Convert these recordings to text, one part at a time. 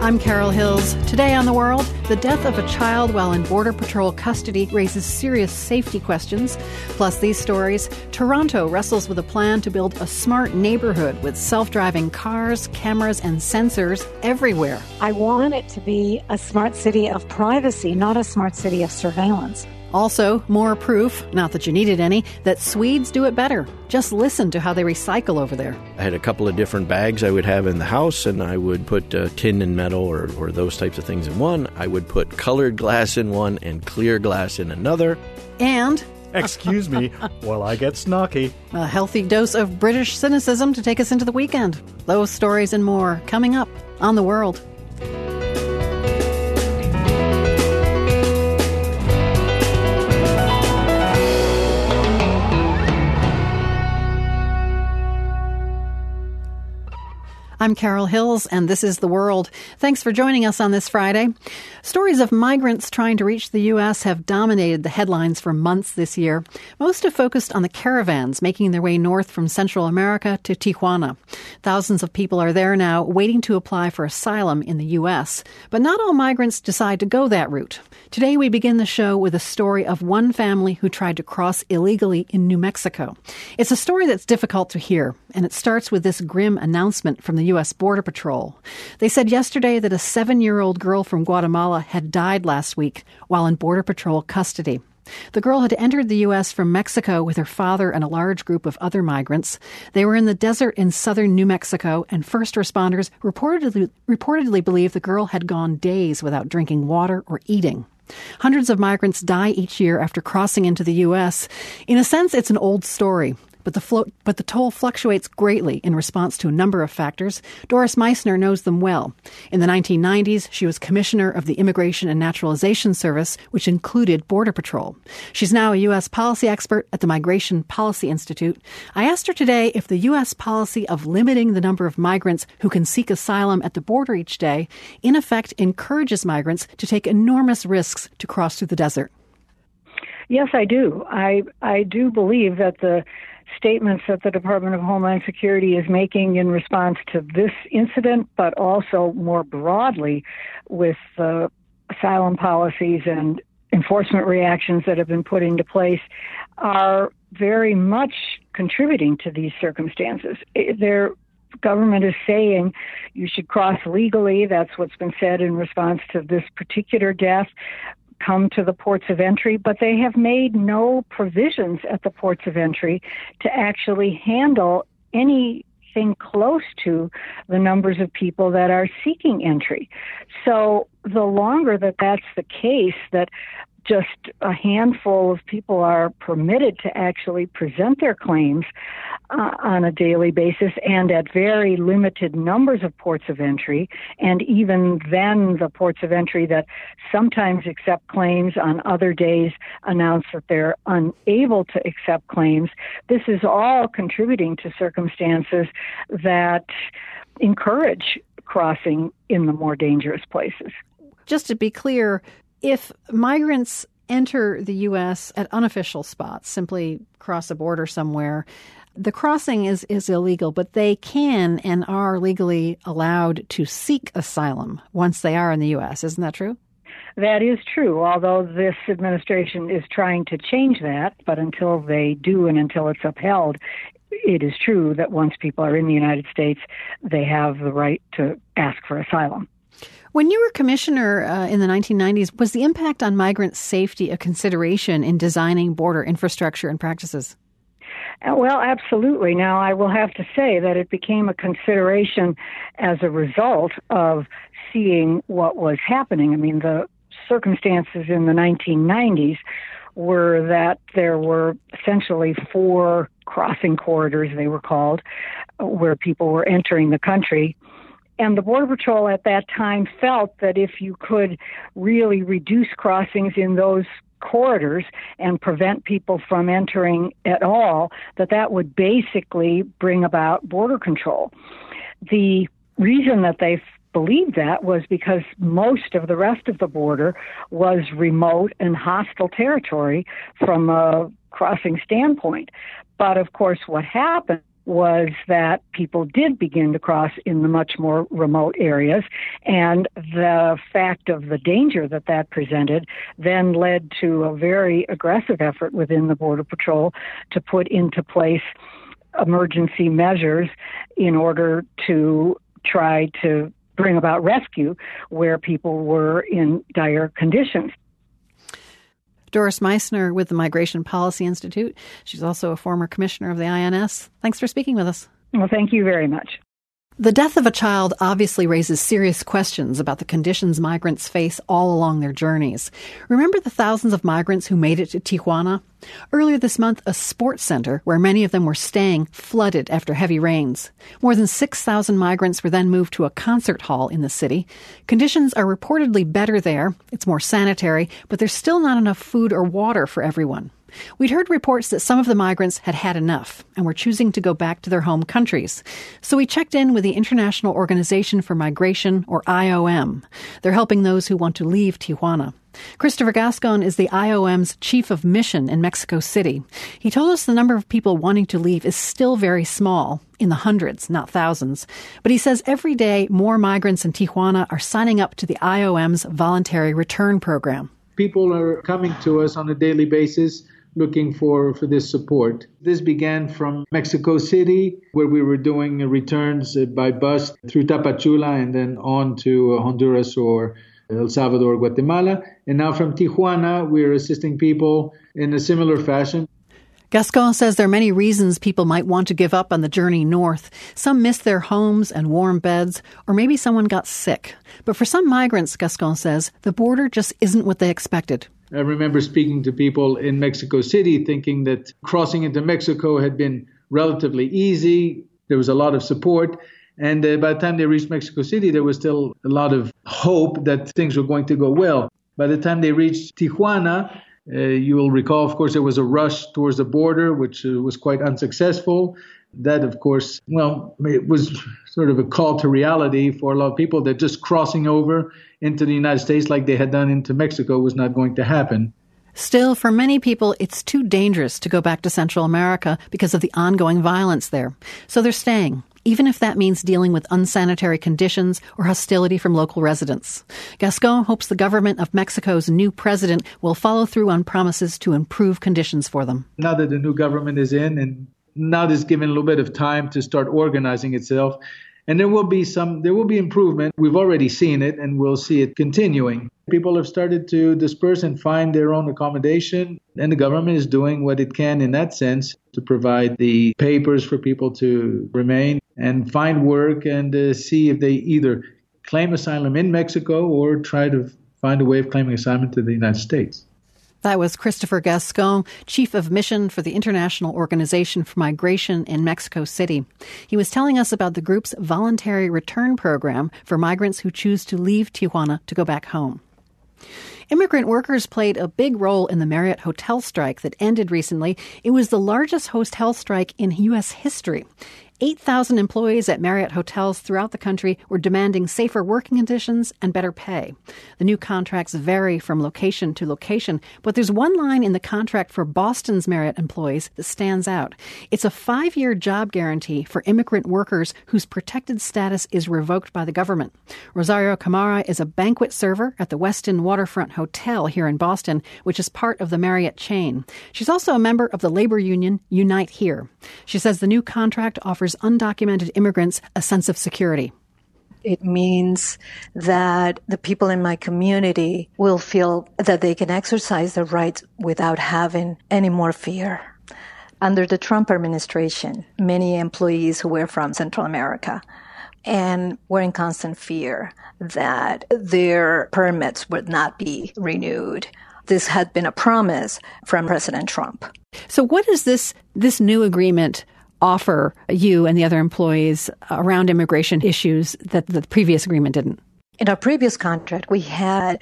I'm Carol Hills. Today on The World, the death of a child while in Border Patrol custody raises serious safety questions. Plus these stories, Toronto wrestles with a plan to build a smart neighborhood with self-driving cars, cameras, and sensors everywhere. I want it to be a smart city of privacy, not a smart city of surveillance. Also, more proof, not that you needed any, that Swedes do it better. Just listen to how they recycle over there. I had a couple of different bags I would have in the house, and I would put tin and metal or those types of things in one. I would put colored glass in one and clear glass in another. And... excuse me, while I get snarky. A healthy dose of British cynicism to take us into the weekend. Those stories and more coming up on The World. I'm Carol Hills, and this is The World. Thanks for joining us on this Friday. Stories of migrants trying to reach the U.S. have dominated the headlines for months this year. Most have focused on the caravans making their way north from Central America to Tijuana. Thousands of people are there now waiting to apply for asylum in the U.S. But not all migrants decide to go that route. Today we begin the show with a story of one family who tried to cross illegally in New Mexico. It's a story that's difficult to hear, and it starts with this grim announcement from the U.S. Border Patrol. They said yesterday that a 7-year-old girl from Guatemala had died last week while in Border Patrol custody. The girl had entered the U.S. from Mexico with her father and a large group of other migrants. They were in the desert in southern New Mexico, and first responders reportedly believe the girl had gone days without drinking water or eating. Hundreds of migrants die each year after crossing into the U.S. In a sense, it's an old story. But the toll fluctuates greatly in response to a number of factors. Doris Meissner knows them well. In the 1990s, she was commissioner of the Immigration and Naturalization Service, which included Border Patrol. She's now a U.S. policy expert at the Migration Policy Institute. I asked her today if the U.S. policy of limiting the number of migrants who can seek asylum at the border each day, in effect, encourages migrants to take enormous risks to cross through the desert. Yes, I do. I do believe that the statements that the Department of Homeland Security is making in response to this incident, but also more broadly with asylum policies and enforcement reactions that have been put into place, are very much contributing to these circumstances. Their government is saying you should cross legally. That's what's been said in response to this particular death. Come to the ports of entry, but they have made no provisions at the ports of entry to actually handle anything close to the numbers of people that are seeking entry. So the longer that that's the case, that just a handful of people are permitted to actually present their claims on a daily basis and at very limited numbers of ports of entry, and even then the ports of entry that sometimes accept claims on other days announce that they're unable to accept claims. This is all contributing to circumstances that encourage crossing in the more dangerous places. Just to be clear, if migrants enter the U.S. at unofficial spots, simply cross a border somewhere, the crossing is illegal, but they can and are legally allowed to seek asylum once they are in the U.S. Isn't that true? That is true, although this administration is trying to change that. But until they do and until it's upheld, it is true that once people are in the United States, they have the right to ask for asylum. When you were commissioner in the 1990s, was the impact on migrant safety a consideration in designing border infrastructure and practices? Well, absolutely. Now, I will have to say that it became a consideration as a result of seeing what was happening. I mean, the circumstances in the 1990s were that there were essentially 4 crossing corridors, they were called, where people were entering the country. And the Border Patrol at that time felt that if you could really reduce crossings in those corridors and prevent people from entering at all, that would basically bring about border control. The reason that they believed that was because most of the rest of the border was remote and hostile territory from a crossing standpoint. But of course, what happened was that people did begin to cross in the much more remote areas, and the fact of the danger that that presented then led to a very aggressive effort within the Border Patrol to put into place emergency measures in order to try to bring about rescue where people were in dire conditions. Doris Meissner with the Migration Policy Institute. She's also a former commissioner of the INS. Thanks for speaking with us. Well, thank you very much. The death of a child obviously raises serious questions about the conditions migrants face all along their journeys. Remember the thousands of migrants who made it to Tijuana? Earlier this month, a sports center where many of them were staying flooded after heavy rains. More than 6,000 migrants were then moved to a concert hall in the city. Conditions are reportedly better there. It's more sanitary, but there's still not enough food or water for everyone. We'd heard reports that some of the migrants had had enough and were choosing to go back to their home countries. So we checked in with the International Organization for Migration, or IOM. They're helping those who want to leave Tijuana. Christopher Gascon is the IOM's chief of mission in Mexico City. He told us the number of people wanting to leave is still very small, in the hundreds, not thousands. But he says every day more migrants in Tijuana are signing up to the IOM's voluntary return program. People are coming to us on a daily basis looking for this support. This began from Mexico City, where we were doing returns by bus through Tapachula and then on to Honduras or El Salvador, Guatemala. And now from Tijuana, we're assisting people in a similar fashion. Gascon says there are many reasons people might want to give up on the journey north. Some miss their homes and warm beds, or maybe someone got sick. But for some migrants, Gascon says, the border just isn't what they expected. I remember speaking to people in Mexico City thinking that crossing into Mexico had been relatively easy. There was a lot of support. And by the time they reached Mexico City, there was still a lot of hope that things were going to go well. By the time they reached Tijuana, you will recall, of course, there was a rush towards the border, which was quite unsuccessful. That, of course, it was sort of a call to reality for a lot of people that just crossing over into the United States like they had done into Mexico was not going to happen. Still, for many people, it's too dangerous to go back to Central America because of the ongoing violence there. So they're staying, even if that means dealing with unsanitary conditions or hostility from local residents. Gascon hopes the government of Mexico's new president will follow through on promises to improve conditions for them. Now that the new government is in, and now there's given a little bit of time to start organizing itself, and there will be improvement. We've already seen it, and we'll see it continuing. People have started to disperse and find their own accommodation, and the government is doing what it can in that sense to provide the papers for people to remain and find work and see if they either claim asylum in Mexico or try to find a way of claiming asylum to the United States. That was Christopher Gascon, Chief of Mission for the International Organization for Migration in Mexico City. He was telling us about the group's voluntary return program for migrants who choose to leave Tijuana to go back home. Immigrant workers played a big role in the Marriott hotel strike that ended recently. It was the largest hotel strike in U.S. history. 8,000 employees at Marriott hotels throughout the country were demanding safer working conditions and better pay. The new contracts vary from location to location, but there's one line in the contract for Boston's Marriott employees that stands out. It's a 5-year job guarantee for immigrant workers whose protected status is revoked by the government. Rosario Camara is a banquet server at the Westin Waterfront Hotel here in Boston, which is part of the Marriott chain. She's also a member of the labor union Unite Here. She says the new contract offers undocumented immigrants a sense of security. It means that the people in my community will feel that they can exercise their rights without having any more fear. Under the Trump administration, many employees who were from Central America and were in constant fear that their permits would not be renewed. This had been a promise from President Trump. So what does this new agreement offer you and the other employees around immigration issues that the previous agreement didn't? In our previous contract, we had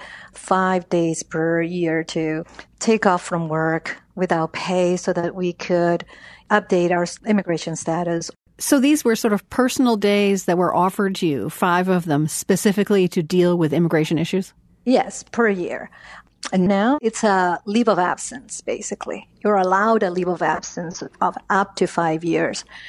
5 days per year to take off from work without pay so that we could update our immigration status. So these were sort of personal days that were offered to you, 5 of them specifically to deal with immigration issues? Yes, per year. And now it's a leave of absence, basically. You're allowed a leave of absence of up to 5 years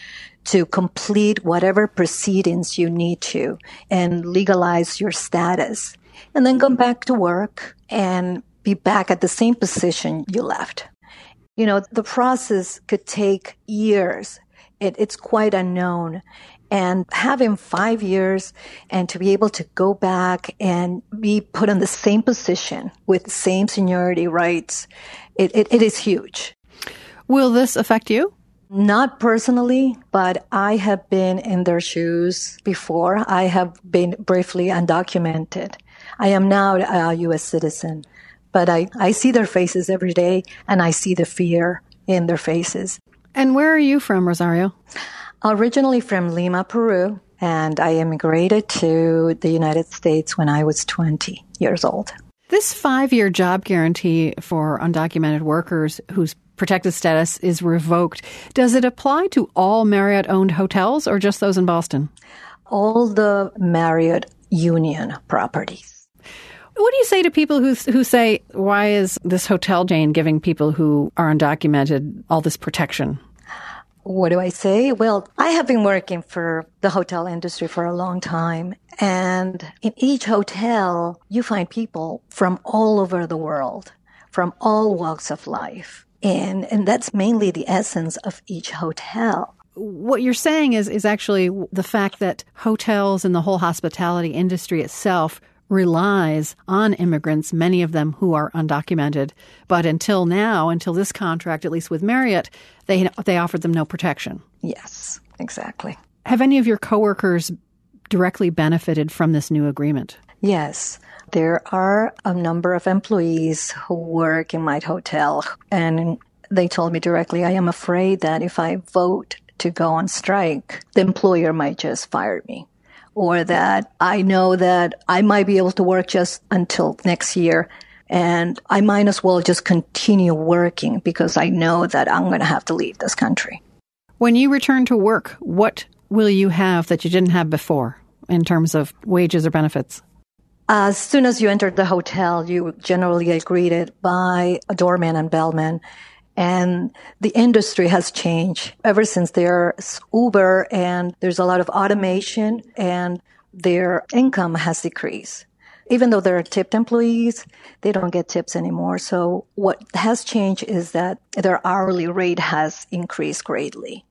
to complete whatever proceedings you need to and legalize your status, and then come back to work and be back at the same position you left. You know, the process could take years. It's quite unknown. And having 5 years and to be able to go back and be put in the same position with the same seniority rights, it is huge. Will this affect you? Not personally, but I have been in their shoes before. I have been briefly undocumented. I am now a U.S. citizen, but I see their faces every day, and I see the fear in their faces. And where are you from, Rosario? Originally from Lima, Peru, and I immigrated to the United States when I was 20 years old. This 5-year job guarantee for undocumented workers whose protected status is revoked, does it apply to all Marriott-owned hotels or just those in Boston? All the Marriott Union properties. What do you say to people who say, why is this hotel chain giving people who are undocumented all this protection? What do I say? Well, I have been working for the hotel industry for a long time. And in each hotel, you find people from all over the world, from all walks of life. And that's mainly the essence of each hotel. What you're saying is actually the fact that hotels and the whole hospitality industry itself relies on immigrants, many of them who are undocumented. But until now, until this contract, at least with Marriott, they offered them no protection. Yes, exactly. Have any of your coworkers directly benefited from this new agreement? Yes. There are a number of employees who work in my hotel, and they told me directly, I am afraid that if I vote to go on strike, the employer might just fire me. Or that I know that I might be able to work just until next year, and I might as well just continue working because I know that I'm going to have to leave this country. When you return to work, what will you have that you didn't have before in terms of wages or benefits? As soon as you enter the hotel, you generally get greeted by a doorman and bellman. And the industry has changed ever since there's Uber and there's a lot of automation and their income has decreased. Even though there are tipped employees, they don't get tips anymore. So what has changed is that their hourly rate has increased greatly.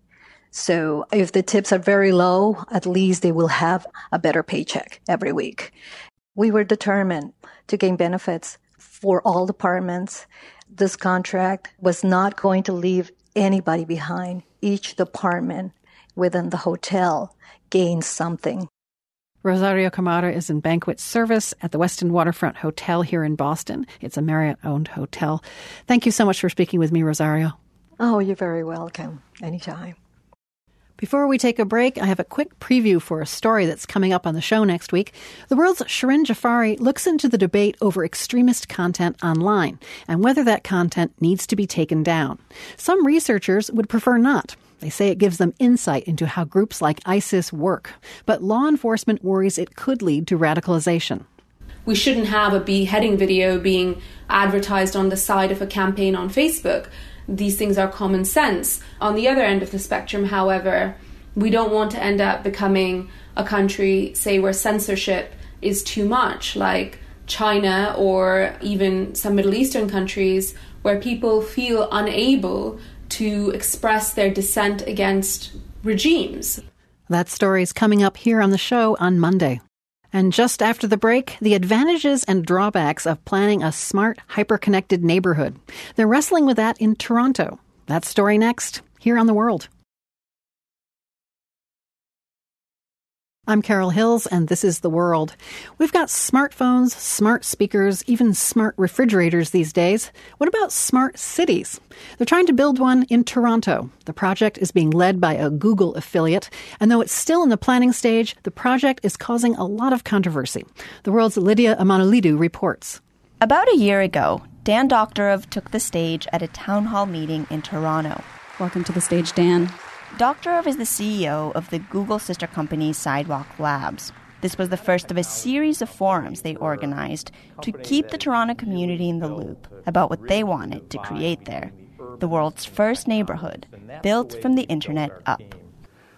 So if the tips are very low, at least they will have a better paycheck every week. We were determined to gain benefits for all departments. This contract was not going to leave anybody behind. Each department within the hotel gains something. Rosario Camara is in banquet service at the Westin Waterfront Hotel here in Boston. It's a Marriott-owned hotel. Thank you so much for speaking with me, Rosario. Oh, you're very welcome. Anytime. Before we take a break, I have a quick preview for a story that's coming up on the show next week. The World's Shirin Jafari looks into the debate over extremist content online and whether that content needs to be taken down. Some researchers would prefer not. They say it gives them insight into how groups like ISIS work, but law enforcement worries it could lead to radicalization. We shouldn't have a beheading video being advertised on the side of a campaign on Facebook. These things are common sense. On the other end of the spectrum, however, we don't want to end up becoming a country, say, where censorship is too much, like China or even some Middle Eastern countries, where people feel unable to express their dissent against regimes. That story is coming up here on the show on Monday. And just after the break, the advantages and drawbacks of planning a smart, hyper-connected neighborhood. They're wrestling with that in Toronto. That story next, here on The World. I'm Carol Hills, and this is The World. We've got smartphones, smart speakers, even smart refrigerators these days. What about smart cities? They're trying to build one in Toronto. The project is being led by a Google affiliate, and though it's still in the planning stage, the project is causing a lot of controversy. The World's Lydia Amanolidou reports. About a year ago, Dan Doctorow took the stage at a town hall meeting in Toronto. Welcome to the stage, Dan. Doctorow is the CEO of the Google sister company Sidewalk Labs. This was the first of a series of forums they organized to keep the Toronto community in the loop about what they wanted to create there. The world's first neighborhood, built from the internet up.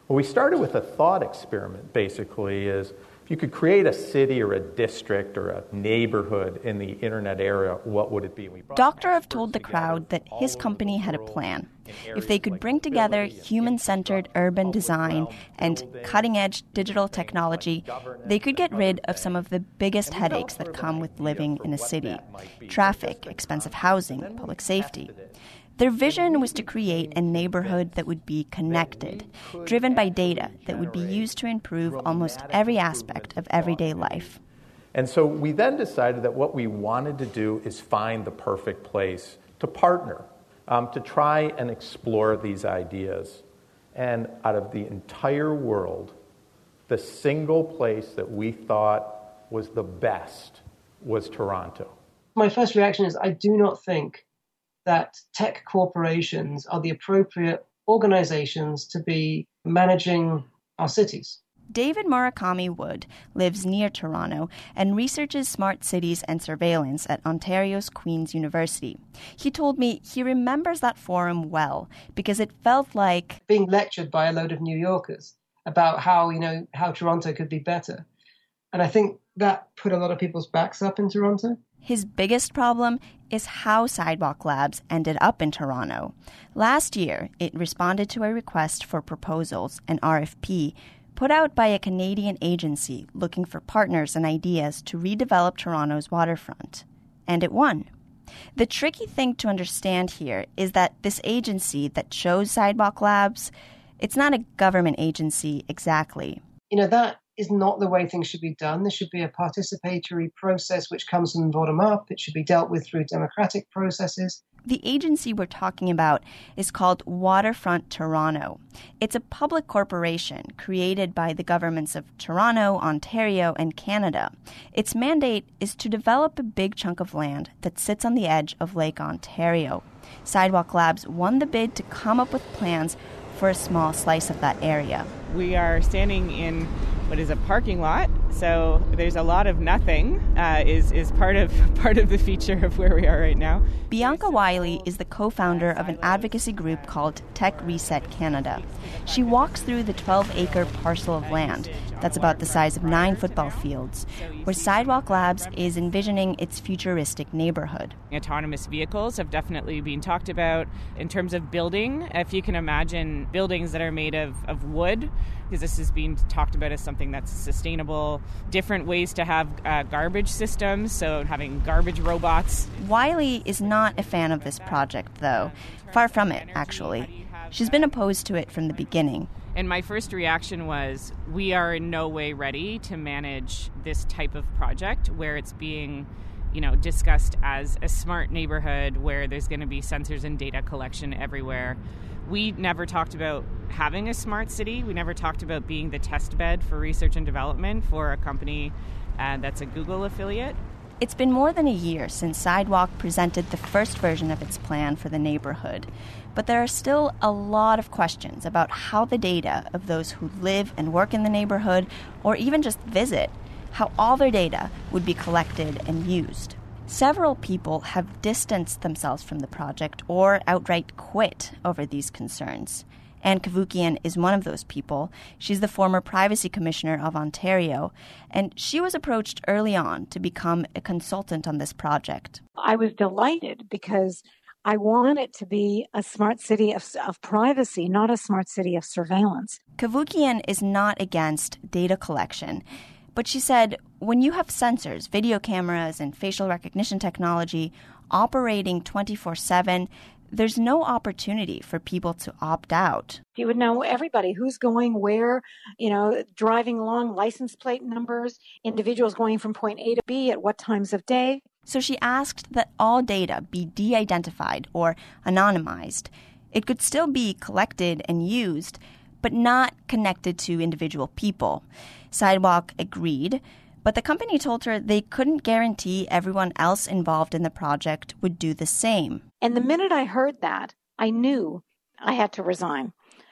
Well, we started with a thought experiment, basically, is if you could create a city or a district or a neighborhood in the internet era, what would it be? Doktorov told the crowd that his company had a plan. If they could bring together human-centered urban design and cutting-edge digital technology, they could get rid of some of the biggest headaches that come with living in a city: traffic, expensive housing, public safety. Their vision was to create a neighborhood that would be connected, driven by data that would be used to improve almost every aspect of everyday life. And so we then decided that what we wanted to do is find the perfect place to partner, to try and explore these ideas. And out of the entire world, the single place that we thought was the best was Toronto. My first reaction is I do not think that tech corporations are the appropriate organizations to be managing our cities. David Murakami Wood lives near Toronto and researches smart cities and surveillance at Ontario's Queen's University. He told me he remembers that forum well because it felt like being lectured by a load of New Yorkers about how Toronto could be better. And I think that put a lot of people's backs up in Toronto. His biggest problem is how Sidewalk Labs ended up in Toronto. Last year, it responded to a request for proposals, an RFP, put out by a Canadian agency looking for partners and ideas to redevelop Toronto's waterfront. And it won. The tricky thing to understand here is that this agency that chose Sidewalk Labs, it's not a government agency exactly. That is not the way things should be done. There should be a participatory process which comes from the bottom up. It should be dealt with through democratic processes. The agency we're talking about is called Waterfront Toronto. It's a public corporation created by the governments of Toronto, Ontario, and Canada. Its mandate is to develop a big chunk of land that sits on the edge of Lake Ontario. Sidewalk Labs won the bid to come up with plans for a small slice of that area. We are standing in what is a parking lot, so there's a lot of nothing is part of the feature of where we are right now. Bianca Wiley is the co-founder of an advocacy group called Tech Reset Canada. She walks through the 12-acre parcel of land that's about the size of 9 football fields, where Sidewalk Labs is envisioning its futuristic neighborhood. Autonomous vehicles have definitely been talked about. In terms of building, if you can imagine buildings that are made of wood, because this is being talked about as something that's sustainable, different ways to have garbage systems, so having garbage robots. Wiley is not a fan of this project, though. Far from it, actually. She's been opposed to it from the beginning. And my first reaction was, we are in no way ready to manage this type of project where it's being, discussed as a smart neighborhood where there's going to be sensors and data collection everywhere. We never talked about having a smart city. We never talked about being the test bed for research and development for a company that's a Google affiliate. It's been more than a year since Sidewalk presented the first version of its plan for the neighborhood. But there are still a lot of questions about how the data of those who live and work in the neighborhood, or even just visit, how all their data would be collected and used. Several people have distanced themselves from the project or outright quit over these concerns. Anne Cavoukian is one of those people. She's the former Privacy Commissioner of Ontario, and she was approached early on to become a consultant on this project. I was delighted because I want it to be a smart city of privacy, not a smart city of surveillance. Cavoukian is not against data collection, but she said when you have sensors, video cameras, and facial recognition technology operating 24/7, there's no opportunity for people to opt out. You would know everybody who's going where, driving along, license plate numbers, individuals going from point A to B at what times of day. So she asked that all data be de-identified or anonymized. It could still be collected and used, but not connected to individual people. Sidewalk agreed, but the company told her they couldn't guarantee everyone else involved in the project would do the same. And the minute I heard that, I knew I had to resign.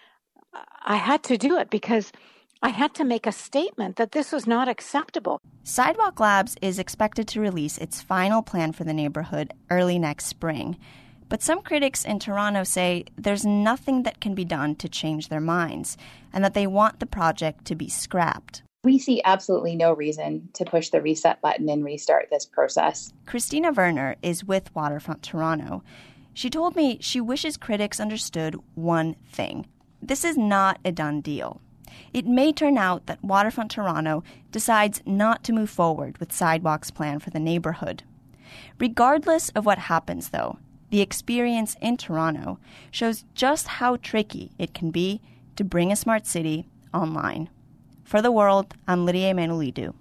I had to do it because I had to make a statement that this was not acceptable. Sidewalk Labs is expected to release its final plan for the neighborhood early next spring. But some critics in Toronto say there's nothing that can be done to change their minds, and that they want the project to be scrapped. We see absolutely no reason to push the reset button and restart this process. Christina Werner is with Waterfront Toronto. She told me she wishes critics understood one thing. This is not a done deal. It may turn out that Waterfront Toronto decides not to move forward with Sidewalk's plan for the neighborhood. Regardless of what happens, though, the experience in Toronto shows just how tricky it can be to bring a smart city online. For The World, I'm Lydia Emanuelidou.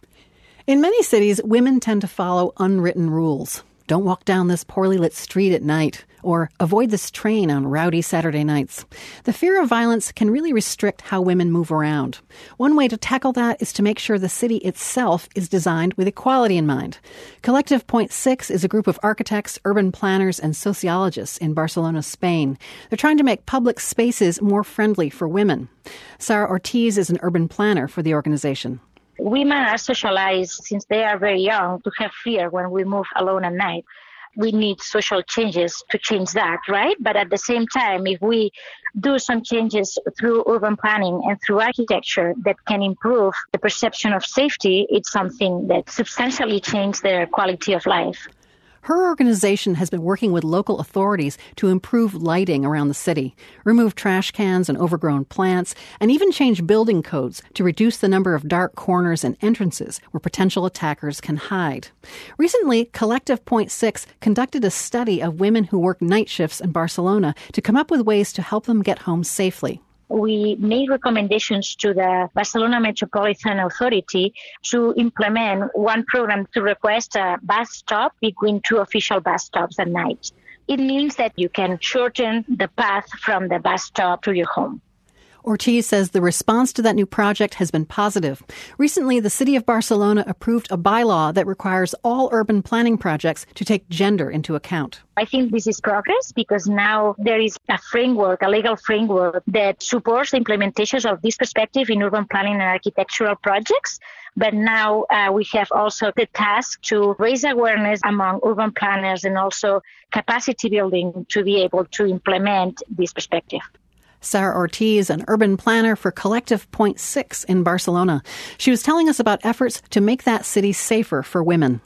In many cities, women tend to follow unwritten rules. Don't walk down this poorly lit street at night, or avoid this train on rowdy Saturday nights. The fear of violence can really restrict how women move around. One way to tackle that is to make sure the city itself is designed with equality in mind. Collective Point 6 is a group of architects, urban planners, and sociologists in Barcelona, Spain. They're trying to make public spaces more friendly for women. Sara Ortiz is an urban planner for the organization. Women are socialized since they are very young to have fear when we move alone at night. We need social changes to change that, right? But at the same time, if we do some changes through urban planning and through architecture that can improve the perception of safety, it's something that substantially changes their quality of life. Her organization has been working with local authorities to improve lighting around the city, remove trash cans and overgrown plants, and even change building codes to reduce the number of dark corners and entrances where potential attackers can hide. Recently, Collective Point 6 conducted a study of women who work night shifts in Barcelona to come up with ways to help them get home safely. We made recommendations to the Barcelona Metropolitan Authority to implement one program to request a bus stop between two official bus stops at night. It means that you can shorten the path from the bus stop to your home. Ortiz says the response to that new project has been positive. Recently, the city of Barcelona approved a bylaw that requires all urban planning projects to take gender into account. I think this is progress because now there is a framework, a legal framework that supports the implementation of this perspective in urban planning and architectural projects. But now we have also the task to raise awareness among urban planners and also capacity building to be able to implement this perspective. Sara Ortiz, an urban planner for Collective Point 6 in Barcelona. She was telling us about efforts to make that city safer for women.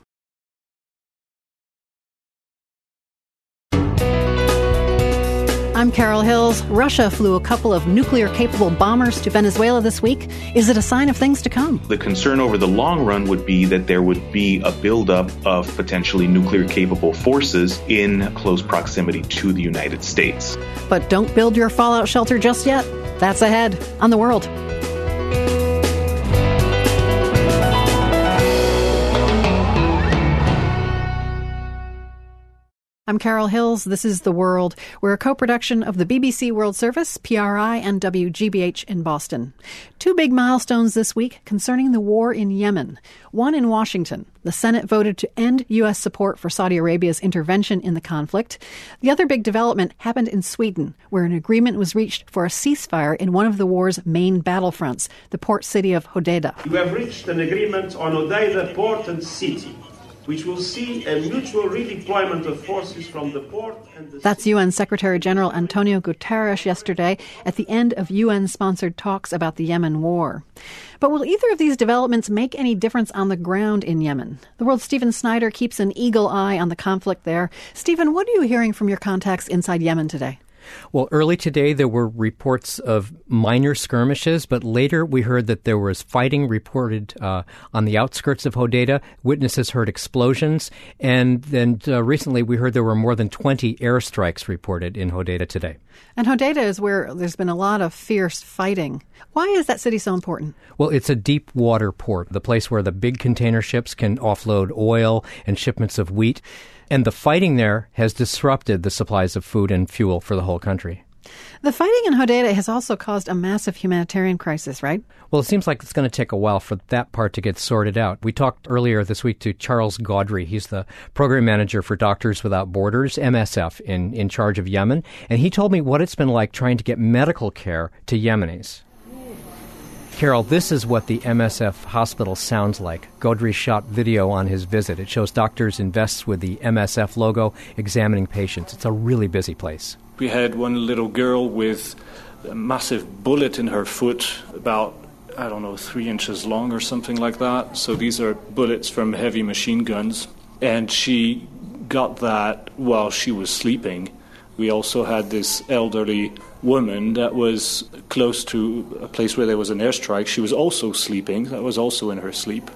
I'm Carol Hills. Russia flew a couple of nuclear-capable bombers to Venezuela this week. Is it a sign of things to come? The concern over the long run would be that there would be a buildup of potentially nuclear-capable forces in close proximity to the United States. But don't build your fallout shelter just yet. That's ahead on The World. I'm Carol Hills. This is The World. We're a co-production of the BBC World Service, PRI, and WGBH in Boston. Two big milestones this week concerning the war in Yemen. One in Washington. The Senate voted to end U.S. support for Saudi Arabia's intervention in the conflict. The other big development happened in Sweden, where an agreement was reached for a ceasefire in one of the war's main battlefronts, the port city of Hodeidah. We have reached an agreement on Hodeidah port and city, which will see a mutual redeployment of forces from the port and the... That's UN Secretary General Antonio Guterres yesterday at the end of UN-sponsored talks about the Yemen war. But will either of these developments make any difference on the ground in Yemen? The World's Stephen Snyder keeps an eagle eye on the conflict there. Stephen, what are you hearing from your contacts inside Yemen today? Well, early today there were reports of minor skirmishes, but later we heard that there was fighting reported on the outskirts of Hodeidah. Witnesses heard explosions, and then recently we heard there were more than 20 airstrikes reported in Hodeidah today. And Hodeidah is where there's been a lot of fierce fighting. Why is that city so important? Well, it's a deep water port, the place where the big container ships can offload oil and shipments of wheat. And the fighting there has disrupted the supplies of food and fuel for the whole country. The fighting in Hodeidah has also caused a massive humanitarian crisis, right? Well, it seems like it's going to take a while for that part to get sorted out. We talked earlier this week to Charles Gaudry. He's the program manager for Doctors Without Borders, MSF, in charge of Yemen. And he told me what it's been like trying to get medical care to Yemenis. Carol, this is what the MSF hospital sounds like. Godry shot video on his visit. It shows doctors in vests with the MSF logo examining patients. It's a really busy place. We had one little girl with a massive bullet in her foot, about 3 inches long or something like that. So these are bullets from heavy machine guns. And she got that while she was sleeping. We also had this elderly woman that was close to a place where there was an airstrike. She was also sleeping. That was also in her sleep.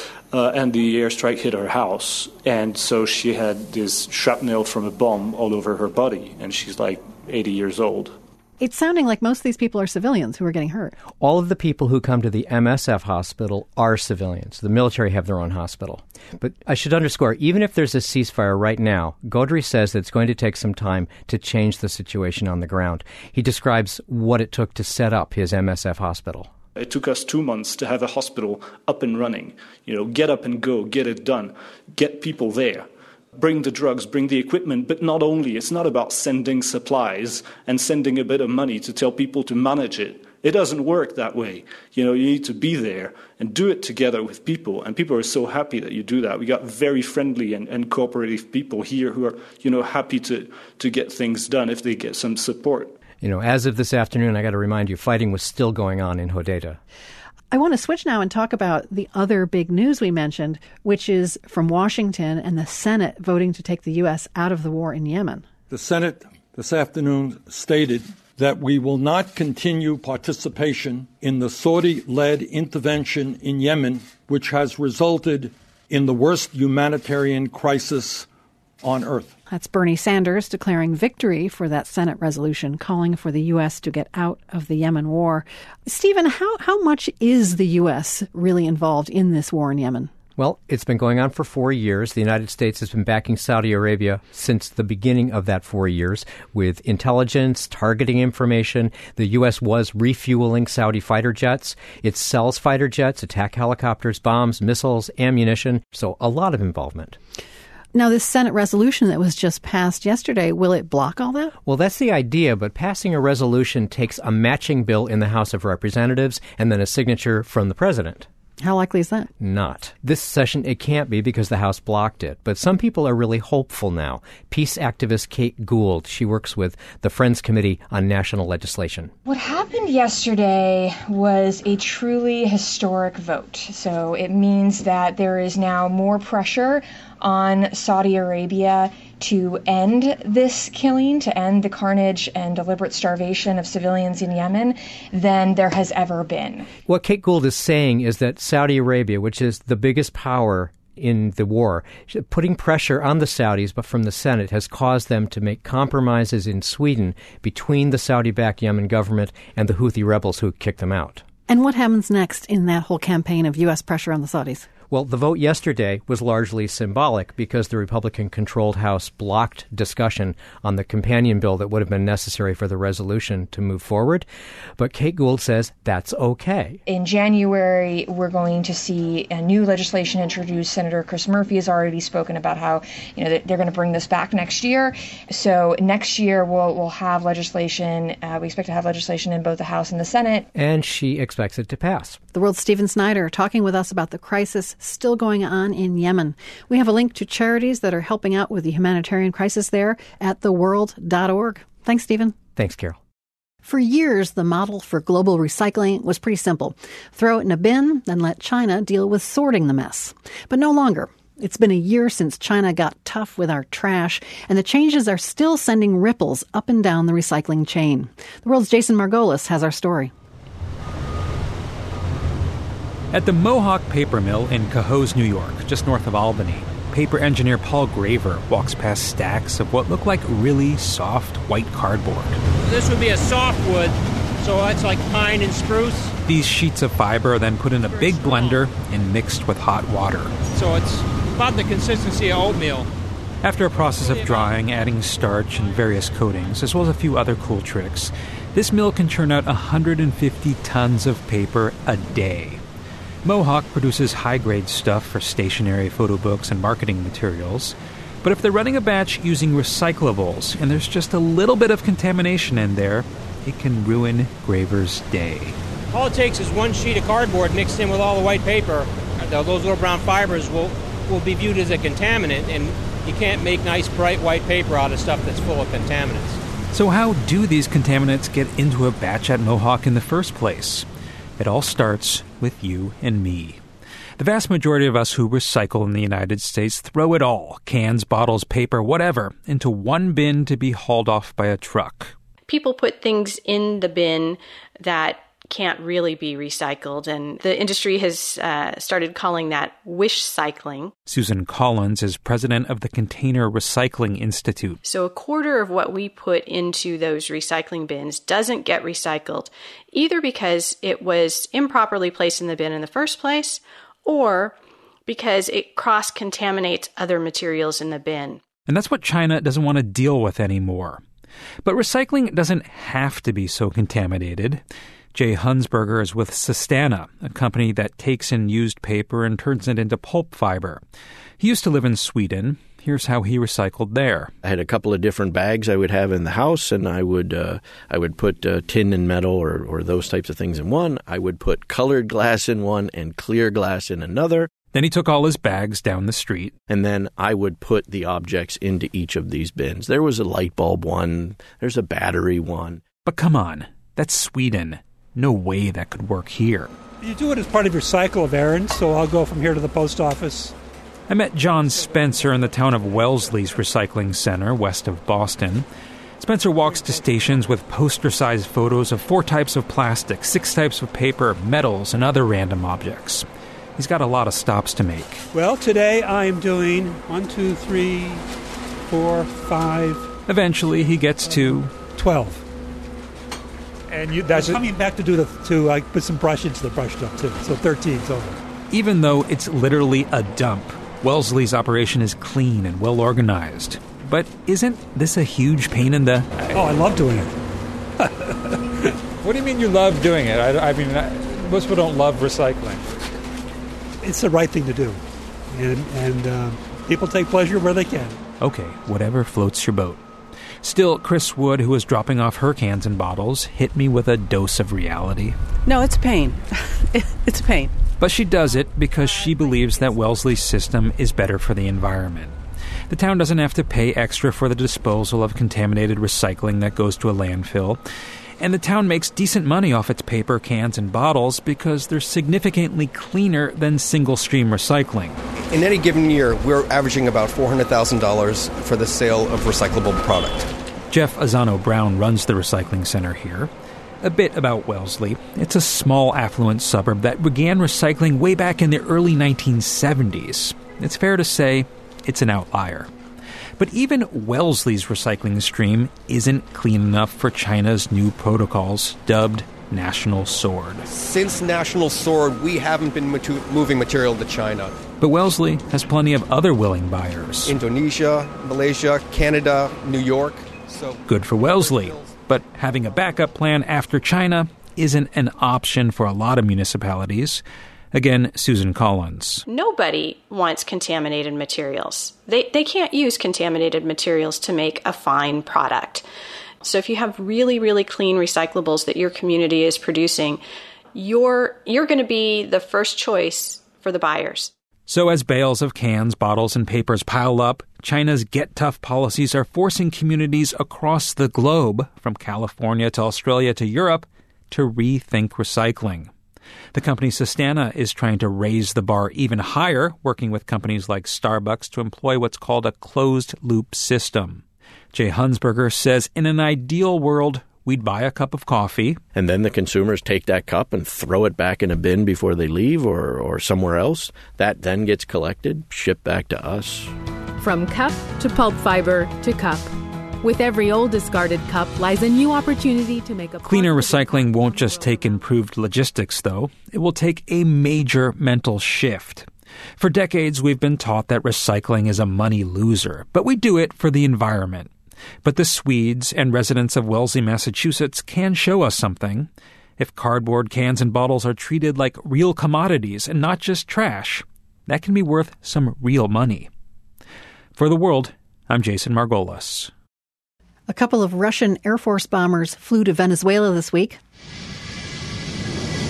And the airstrike hit her house. And so she had this shrapnel from a bomb all over her body. And she's like 80 years old. It's sounding like most of these people are civilians who are getting hurt. All of the people who come to the MSF hospital are civilians. The military have their own hospital. But I should underscore, even if there's a ceasefire right now, Godry says that it's going to take some time to change the situation on the ground. He describes what it took to set up his MSF hospital. It took us 2 months to have a hospital up and running. Get up and go, get it done, get people there. Bring the drugs, bring the equipment, but not only. It's not about sending supplies and sending a bit of money to tell people to manage it. It doesn't work that way. You need to be there and do it together with people. And people are so happy that you do that. We got very friendly and cooperative people here who are, happy to get things done if they get some support. As of this afternoon, I got to remind you, fighting was still going on in Hodeidah. I want to switch now and talk about the other big news we mentioned, which is from Washington and the Senate voting to take the U.S. out of the war in Yemen. The Senate this afternoon stated that we will not continue participation in the Saudi-led intervention in Yemen, which has resulted in the worst humanitarian crisis on earth. That's Bernie Sanders declaring victory for that Senate resolution calling for the U.S. to get out of the Yemen war. Stephen, how much is the U.S. really involved in this war in Yemen? Well, it's been going on for 4 years. The United States has been backing Saudi Arabia since the beginning of that 4 years with intelligence, targeting information. The U.S. was refueling Saudi fighter jets. It sells fighter jets, attack helicopters, bombs, missiles, ammunition. So a lot of involvement. Now, this Senate resolution that was just passed yesterday, will it block all that? Well, that's the idea, but passing a resolution takes a matching bill in the House of Representatives and then a signature from the president. How likely is that? Not. This session, it can't be because the House blocked it. But some people are really hopeful now. Peace activist Kate Gould, she works with the Friends Committee on National Legislation. What happened yesterday was a truly historic vote. So it means that there is now more pressure on Saudi Arabia to end this killing, to end the carnage and deliberate starvation of civilians in Yemen than there has ever been. What Kate Gould is saying is that Saudi Arabia, which is the biggest power in the war, putting pressure on the Saudis, but from the Senate, has caused them to make compromises in Sweden between the Saudi-backed Yemen government and the Houthi rebels who kicked them out. And what happens next in that whole campaign of U.S. pressure on the Saudis? Well, the vote yesterday was largely symbolic because the Republican-controlled House blocked discussion on the companion bill that would have been necessary for the resolution to move forward. But Kate Gould says that's okay. In January, we're going to see a new legislation introduced. Senator Chris Murphy has already spoken about how they're going to bring this back next year. So next year, we'll have legislation. We expect to have legislation in both the House and the Senate. And she expects it to pass. The World's Stephen Snyder talking with us about the crisis still going on in Yemen. We have a link to charities that are helping out with the humanitarian crisis there at theworld.org. Thanks, Stephen. Thanks, Carol. For years, the model for global recycling was pretty simple. Throw it in a bin, then let China deal with sorting the mess. But no longer. It's been a year since China got tough with our trash, and the changes are still sending ripples up and down the recycling chain. The World's Jason Margolis has our story. At the Mohawk Paper Mill in Cohoes, New York, just north of Albany, paper engineer Paul Graver walks past stacks of what look like really soft white cardboard. This would be a softwood, so it's like pine and spruce. These sheets of fiber are then put in a big blender and mixed with hot water. So it's about the consistency of oatmeal. After a process of drying, adding starch and various coatings, as well as a few other cool tricks, this mill can churn out 150 tons of paper a day. Mohawk produces high-grade stuff for stationery, photo books, and marketing materials. But if they're running a batch using recyclables and there's just a little bit of contamination in there, it can ruin Graver's day. All it takes is one sheet of cardboard mixed in with all the white paper. Those little brown fibers will be viewed as a contaminant, and you can't make nice, bright white paper out of stuff that's full of contaminants. So how do these contaminants get into a batch at Mohawk in the first place? It all starts with you and me. The vast majority of us who recycle in the United States throw it all, cans, bottles, paper, whatever, into one bin to be hauled off by a truck. People put things in the bin that can't really be recycled, and the industry has started calling that wish cycling. Susan Collins is president of the Container Recycling Institute. So a quarter of what we put into those recycling bins doesn't get recycled, either because it was improperly placed in the bin in the first place, or because it cross-contaminates other materials in the bin. And that's what China doesn't want to deal with anymore. But recycling doesn't have to be so contaminated. Jay Hunsberger is with Sustana, a company that takes in used paper and turns it into pulp fiber. He used to live in Sweden. Here's how he recycled there. I had a couple of different bags I would have in the house, and I would put tin and metal or those types of things in one. I would put colored glass in one and clear glass in another. Then he took all his bags down the street. And then I would put the objects into each of these bins. There was a light bulb one. There's a battery one. But come on, that's Sweden. No way that could work here. You do it as part of your cycle of errands, so I'll go from here to the post office. I met John Spencer in the town of Wellesley's recycling center, west of Boston. Spencer walks to stations with poster-sized photos of 4 types of plastic, 6 types of paper, metals, and other random objects. He's got a lot of stops to make. Well, today I am doing 1, 2, 3, 4, 5. Eventually, he gets to 12. And that's coming back to put some brush into the brush dump too. So 13's over. Even though it's literally a dump, Wellesley's operation is clean and well organized. But isn't this a huge pain in the... Oh, I love doing it. What do you mean you love doing it? I mean, most people don't love recycling. It's the right thing to do. And people take pleasure where they can. Okay, whatever floats your boat. Still, Chris Wood, who was dropping off her cans and bottles, hit me with a dose of reality. No, it's pain. It's pain. But she does it because she believes that Wellesley's system is better for the environment. The town doesn't have to pay extra for the disposal of contaminated recycling that goes to a landfill. And the town makes decent money off its paper, cans, and bottles because they're significantly cleaner than single-stream recycling. In any given year, we're averaging about $400,000 for the sale of recyclable product. Jeff Azano-Brown runs the recycling center here. A bit about Wellesley. It's a small, affluent suburb that began recycling way back in the early 1970s. It's fair to say it's an outlier. But even Wellesley's recycling stream isn't clean enough for China's new protocols, dubbed National Sword. Since National Sword, we haven't been moving material to China. But Wellesley has plenty of other willing buyers. Indonesia, Malaysia, Canada, New York. So good for Wellesley. But having a backup plan after China isn't an option for a lot of municipalities. Again, Susan Collins. Nobody wants contaminated materials. They can't use contaminated materials to make a fine product. So if you have really, really clean recyclables that your community is producing, you're going to be the first choice for the buyers. So as bales of cans, bottles, and papers pile up, China's Get Tough policies are forcing communities across the globe, from California to Australia to Europe, to rethink recycling. The company Sustana is trying to raise the bar even higher, working with companies like Starbucks to employ what's called a closed-loop system. Jay Hunsberger says in an ideal world, we'd buy a cup of coffee. And then the consumers take that cup and throw it back in a bin before they leave or somewhere else. That then gets collected, shipped back to us. From cup to pulp fiber to cup. With every old discarded cup lies a new opportunity to make a... Cleaner recycling won't just take improved logistics, though. It will take a major mental shift. For decades, we've been taught that recycling is a money loser, but we do it for the environment. But the Swedes and residents of Wellesley, Massachusetts can show us something. If cardboard cans and bottles are treated like real commodities and not just trash, that can be worth some real money. For The World, I'm Jason Margolis. A couple of Russian Air Force bombers flew to Venezuela this week.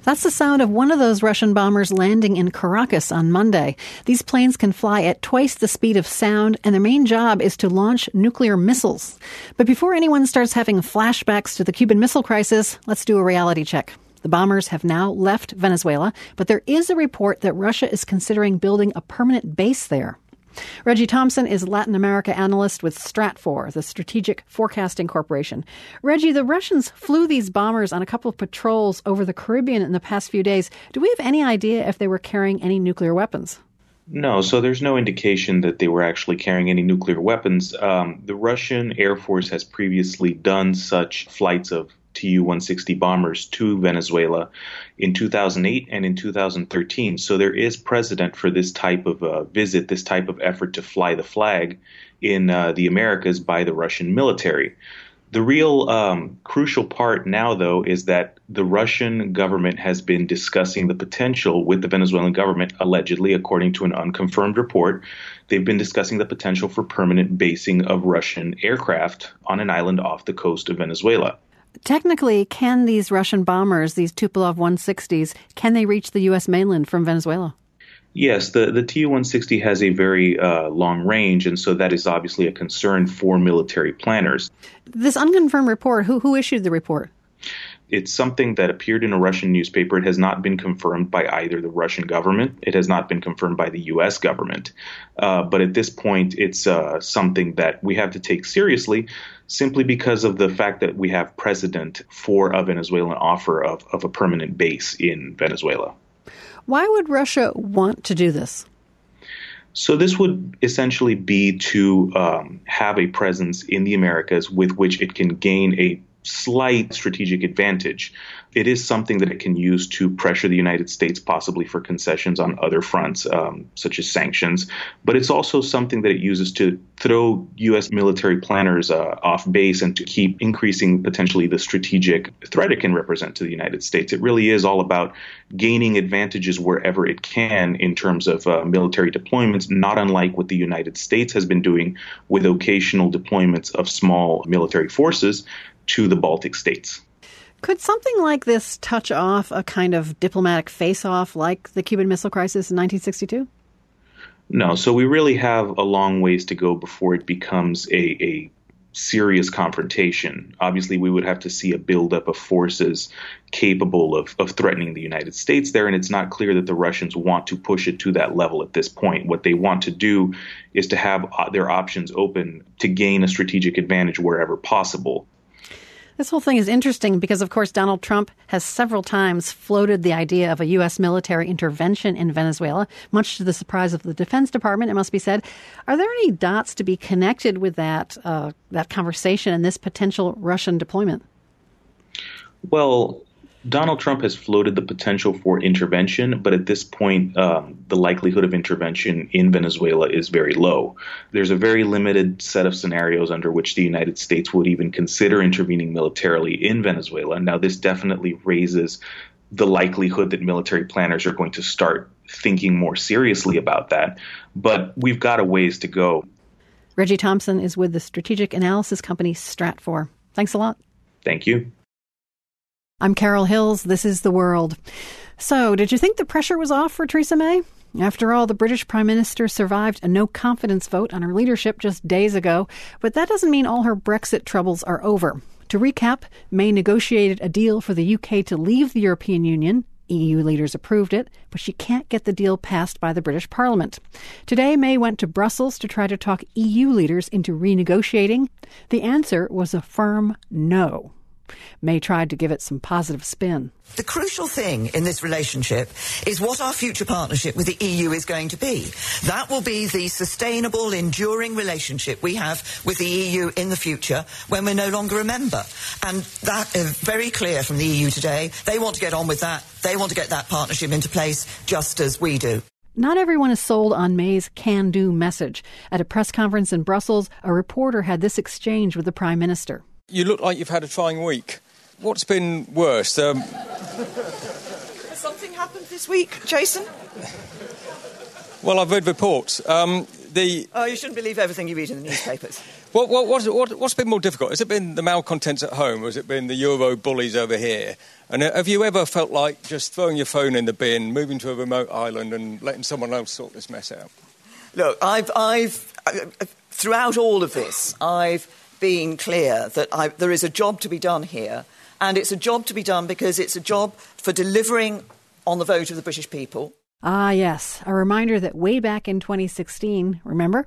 That's the sound of one of those Russian bombers landing in Caracas on Monday. These planes can fly at twice the speed of sound, and their main job is to launch nuclear missiles. But before anyone starts having flashbacks to the Cuban Missile Crisis, let's do a reality check. The bombers have now left Venezuela, but there is a report that Russia is considering building a permanent base there. Reggie Thompson is Latin America analyst with Stratfor, the Strategic Forecasting Corporation. Reggie, the Russians flew these bombers on a couple of patrols over the Caribbean in the past few days. Do we have any idea if they were carrying any nuclear weapons? No, so there's no indication that they were actually carrying any nuclear weapons. The Russian Air Force has previously done such flights of Tu-160 bombers to Venezuela in 2008 and in 2013. So there is precedent for this type of visit, this type of effort to fly the flag in the Americas by the Russian military. The real crucial part now, though, is that the Russian government has been discussing the potential with the Venezuelan government, allegedly, according to an unconfirmed report. They've been discussing the potential for permanent basing of Russian aircraft on an island off the coast of Venezuela. Technically, can these Russian bombers, these Tupolev 160s, can they reach the U.S. mainland from Venezuela? Yes, the Tu-160 has a very long range, and so that is obviously a concern for military planners. This unconfirmed report, who issued the report? It's something that appeared in a Russian newspaper. It has not been confirmed by either the Russian government. It has not been confirmed by the U.S. government. But at this point, it's something that we have to take seriously simply because of the fact that we have precedent for a Venezuelan offer of a permanent base in Venezuela. Why would Russia want to do this? So this would essentially be to have a presence in the Americas with which it can gain a slight strategic advantage. It is something that it can use to pressure the United States possibly for concessions on other fronts, such as sanctions. But it's also something that it uses to throw U.S. military planners off base and to keep increasing potentially the strategic threat it can represent to the United States. It really is all about gaining advantages wherever it can in terms of military deployments, not unlike what the United States has been doing with occasional deployments of small military forces to the Baltic states. Could something like this touch off a kind of diplomatic face-off like the Cuban Missile Crisis in 1962? No, so we really have a long ways to go before it becomes a serious confrontation. Obviously, we would have to see a buildup of forces capable of threatening the United States there, and it's not clear that the Russians want to push it to that level at this point. What they want to do is to have their options open to gain a strategic advantage wherever possible. This whole thing is interesting because, of course, Donald Trump has several times floated the idea of a U.S. military intervention in Venezuela, much to the surprise of the Defense Department, it must be said. Are there any dots to be connected with that conversation and this potential Russian deployment? Well, Donald Trump has floated the potential for intervention, but at this point, the likelihood of intervention in Venezuela is very low. There's a very limited set of scenarios under which the United States would even consider intervening militarily in Venezuela. Now, this definitely raises the likelihood that military planners are going to start thinking more seriously about that, but we've got a ways to go. Reggie Thompson is with the strategic analysis company Stratfor. Thanks a lot. Thank you. I'm Carol Hills. This is The World. So, did you think the pressure was off for Theresa May? After all, the British Prime Minister survived a no-confidence vote on her leadership just days ago, but that doesn't mean all her Brexit troubles are over. To recap, May negotiated a deal for the UK to leave the European Union. EU leaders approved it, but she can't get the deal passed by the British Parliament. Today, May went to Brussels to try to talk EU leaders into renegotiating. The answer was a firm no. May tried to give it some positive spin. The crucial thing in this relationship is what our future partnership with the EU is going to be. That will be the sustainable, enduring relationship we have with the EU in the future when we're no longer a member. And that is very clear from the EU today. They want to get on with that. They want to get that partnership into place just as we do. Not everyone is sold on May's can-do message. At a press conference in Brussels, a reporter had this exchange with the Prime Minister. You look like you've had a trying week. What's been worse? Has something happened this week, Jason? Well, I've read reports. Oh, you shouldn't believe everything you read in the newspapers. What's been more difficult? Has it been the malcontents at home, or has it been the Euro bullies over here? And have you ever felt like just throwing your phone in the bin, moving to a remote island and letting someone else sort this mess out? Look, I've throughout all of this, I've been clear that there is a job to be done here, and it's a job to be done because it's a job for delivering on the vote of the British people. Ah, yes. A reminder that way back in 2016, remember,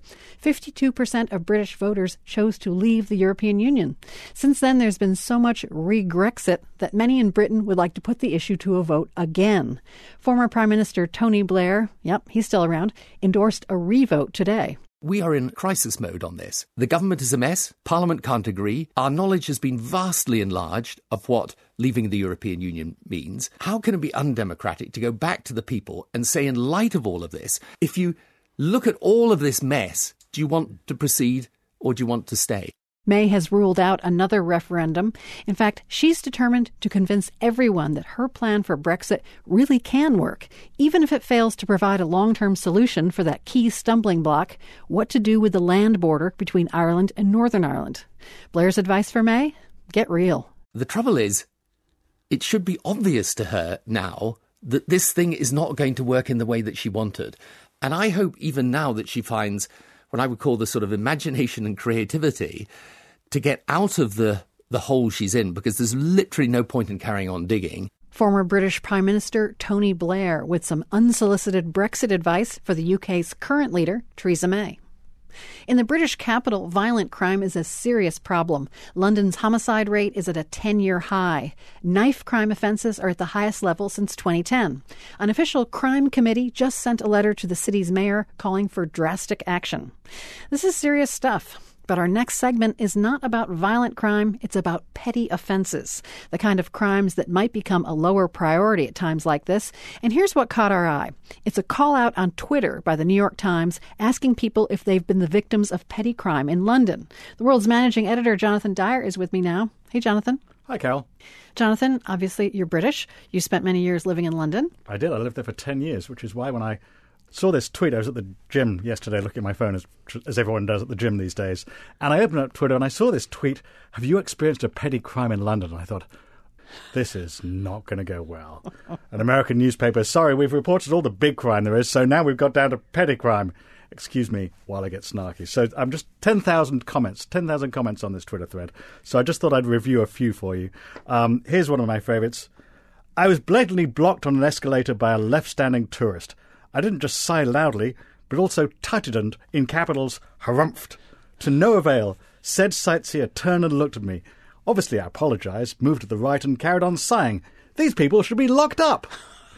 52% of British voters chose to leave the European Union. Since then, there's been so much re-Grexit that many in Britain would like to put the issue to a vote again. Former Prime Minister Tony Blair, yep, he's still around, endorsed a re-vote today. We are in crisis mode on this. The government is a mess. Parliament can't agree. Our knowledge has been vastly enlarged of what leaving the European Union means. How can it be undemocratic to go back to the people and say, in light of all of this, if you look at all of this mess, do you want to proceed or do you want to stay? May has ruled out another referendum. In fact, she's determined to convince everyone that her plan for Brexit really can work, even if it fails to provide a long-term solution for that key stumbling block, what to do with the land border between Ireland and Northern Ireland. Blair's advice for May? Get real. The trouble is, it should be obvious to her now that this thing is not going to work in the way that she wanted. And I hope even now that she finds what I would call the sort of imagination and creativity to get out of the hole she's in, because there's literally no point in carrying on digging. Former British Prime Minister Tony Blair with some unsolicited Brexit advice for the UK's current leader, Theresa May. In the British capital, violent crime is a serious problem. London's homicide rate is at a 10-year high. Knife crime offences are at the highest level since 2010. An official crime committee just sent a letter to the city's mayor calling for drastic action. This is serious stuff. But our next segment is not about violent crime, it's about petty offenses, the kind of crimes that might become a lower priority at times like this. And here's what caught our eye. It's a call out on Twitter by the New York Times asking people if they've been the victims of petty crime in London. The World's managing editor, Jonathan Dyer, is with me now. Hey, Jonathan. Hi, Carol. Jonathan, obviously you're British. You spent many years living in London. I did. I lived there for 10 years, which is why when I saw this tweet, I was at the gym yesterday looking at my phone, as everyone does at the gym these days, and I opened up Twitter and I saw this tweet, "Have you experienced a petty crime in London?" And I thought, this is not going to go well. An American newspaper, sorry, we've reported all the big crime there is, so now we've got down to petty crime. Excuse me while I get snarky. So I'm just 10,000 comments on this Twitter thread. So I just thought I'd review a few for you. Here's one of my favourites. I was blatantly blocked on an escalator by a left-standing tourist. I didn't just sigh loudly, but also tightened in capitals, harumphed. To no avail. Said sightseer turned and looked at me. Obviously I apologised, moved to the right and carried on sighing. These people should be locked up.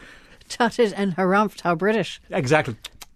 Tutted and harumphed, how British. Exactly.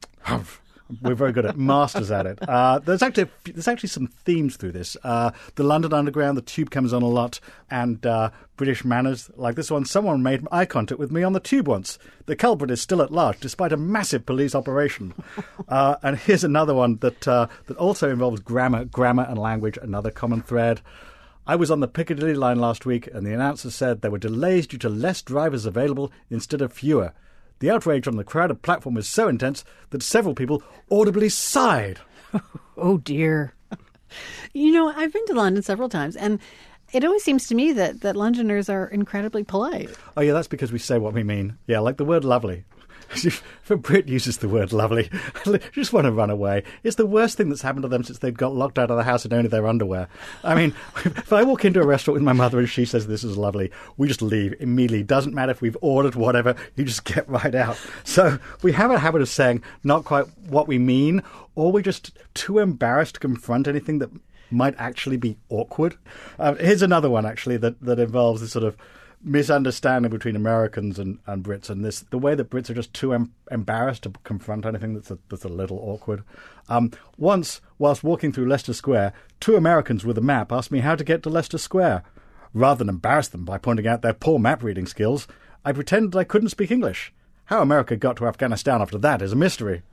We're very good at masters at it. There's actually some themes through this. The London Underground, the tube comes on a lot, and British manners like this one. Someone made eye contact with me on the tube once. The culprit is still at large, despite a massive police operation. And here's another one that also involves grammar and language, another common thread. I was on the Piccadilly line last week, and the announcer said there were delays due to less drivers available instead of fewer. The outrage on the crowded platform was so intense that several people audibly sighed. Oh, dear. You know, I've been to London several times, and it always seems to me that Londoners are incredibly polite. Oh, yeah, that's because we say what we mean. Yeah, like the word lovely. If a Brit uses the word lovely, you just want to run away. It's the worst thing that's happened to them since they've got locked out of the house in only their underwear. I mean, if I walk into a restaurant with my mother and she says this is lovely, we just leave immediately. Doesn't matter if we've ordered whatever, you just get right out. So we have a habit of saying not quite what we mean, or we're just too embarrassed to confront anything that might actually be awkward. Here's another one, actually, that involves this sort of misunderstanding between Americans and Brits, and the way that Brits are just too embarrassed to confront anything that's a little awkward. Once, whilst walking through Leicester Square, two Americans with a map asked me how to get to Leicester Square. Rather than embarrass them by pointing out their poor map reading skills, I pretended I couldn't speak English. How America got to Afghanistan after that is a mystery.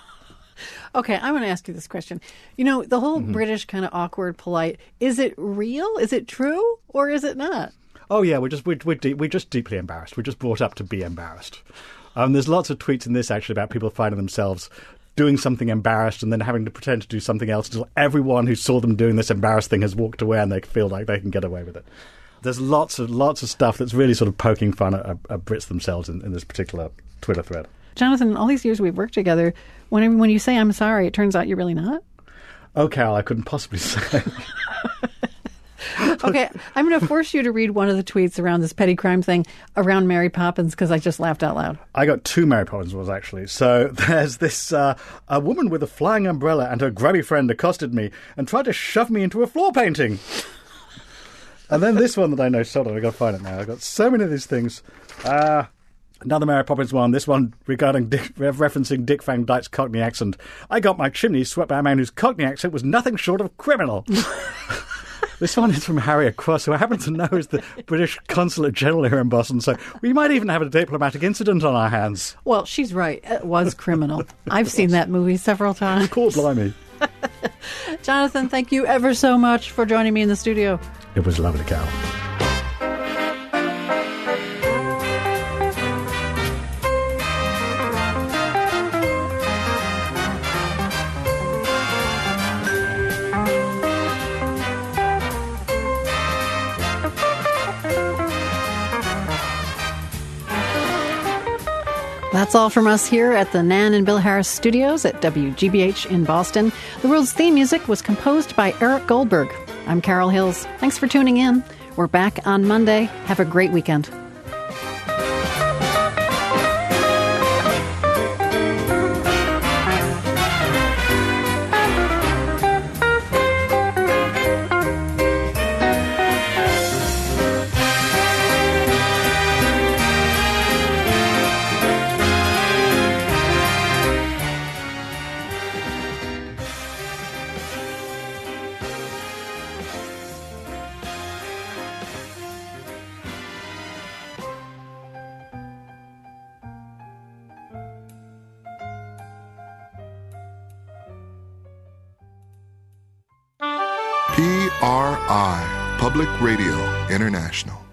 Okay, I want to ask you this question. You know, the whole British kind of awkward, polite, is it real? Is it true? Or is it not? Oh yeah, we're just deeply embarrassed. We're just brought up to be embarrassed. There's lots of tweets in this actually about people finding themselves doing something embarrassed and then having to pretend to do something else until everyone who saw them doing this embarrassed thing has walked away and they feel like they can get away with it. There's lots of stuff that's really sort of poking fun at Brits themselves in this particular Twitter thread. Jonathan, all these years we've worked together, when you say I'm sorry, it turns out you're really not? Oh, Carol, I couldn't possibly say. Okay, I'm going to force you to read one of the tweets around this petty crime thing around Mary Poppins because I just laughed out loud. I got 2 Mary Poppins ones, actually. So there's this, a woman with a flying umbrella and her grubby friend accosted me and tried to shove me into a floor painting. And then this one that I know, hold on, I've got to find it now. I've got so many of these things. Another Mary Poppins one, this one referencing Dick Van Dyke's Cockney accent. I got my chimney swept by a man whose Cockney accent was nothing short of criminal. This one is from Harriet Cross, who I happen to know is the British Consulate General here in Boston, so we might even have a diplomatic incident on our hands. Well, she's right. It was criminal. I've seen that movie several times. Cool, blimey. Jonathan, thank you ever so much for joining me in the studio. It was lovely, Carol. That's all from us here at the Nan and Bill Harris Studios at WGBH in Boston. The World's theme music was composed by Eric Goldberg. I'm Carol Hills. Thanks for tuning in. We're back on Monday. Have a great weekend. PRI, Public Radio International.